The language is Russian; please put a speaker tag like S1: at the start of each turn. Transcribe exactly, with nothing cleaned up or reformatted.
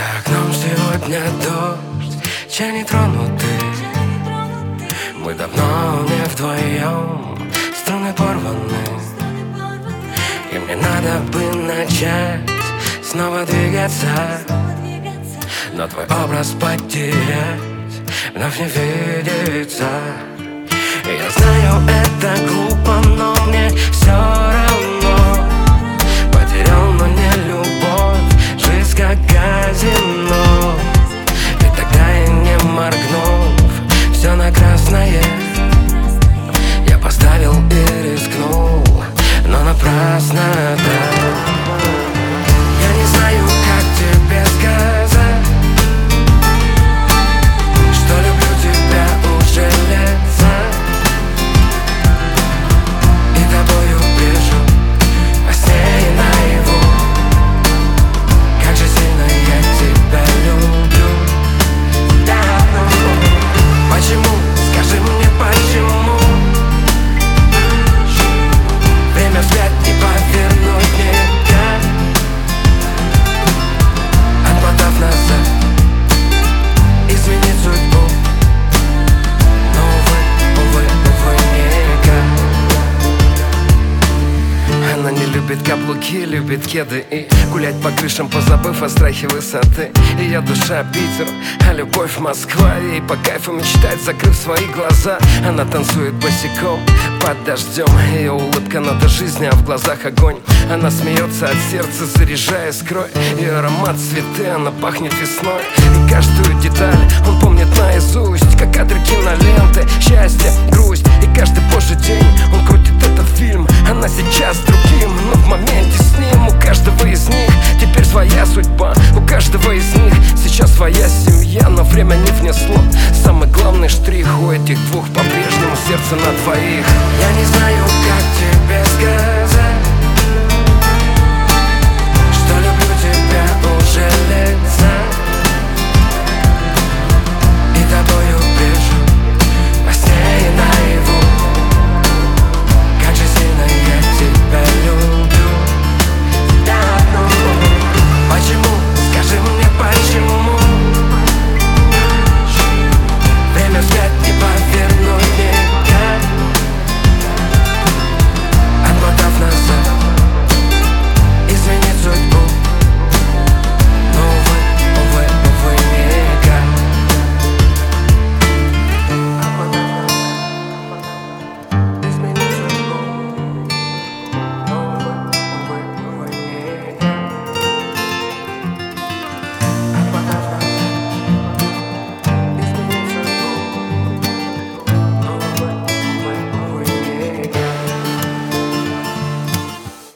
S1: окном сегодня дождь, чай не тронутый. Мы давно не вдвоем, струны порваны, и мне надо бы начать снова двигаться, но твой образ потерять вновь не видится. И я знаю, это глупо, но мне все равно. Потерял, но не любовь, жизнь как казино. И тогда и не моргнув, все на красное я поставил и рискнул, но напрасно, да. Я не знаю, как тебе сказать, что люблю тебя уже лет за, и тобою брежу во сне и наяву. Как же сильно я тебя люблю, да. Почему? Скажи мне, почему? Время вспять не повернуть никак, отмотав назад, изменить судьбу. Но увы, увы, увы, никак. Она не любит каблуки, любит кеды и гулять по крышам, позабыв о страхе высоты. Ее душа Питер, а любовь Москва. Ей по кайфу мечтать, закрыв свои глаза. Она танцует босиком под дождем. Ее улыбка надо жизни, а в глазах огонь. Она смеется от сердца, заряжая скрой. Ее аромат цветы, она пахнет весной. И каждую деталь он помнит наизусть, как кадры киноленты. Счастье, грусть, и каждый божий день он крутит этот фильм. Она сейчас с другим, но в моменте с ним. У каждого из них теперь своя судьба, у каждого из них сейчас своя семья. Но время не внесло самый главный штрих. У этих двух по-прежнему сердце на двоих. Я не знаю, как тебе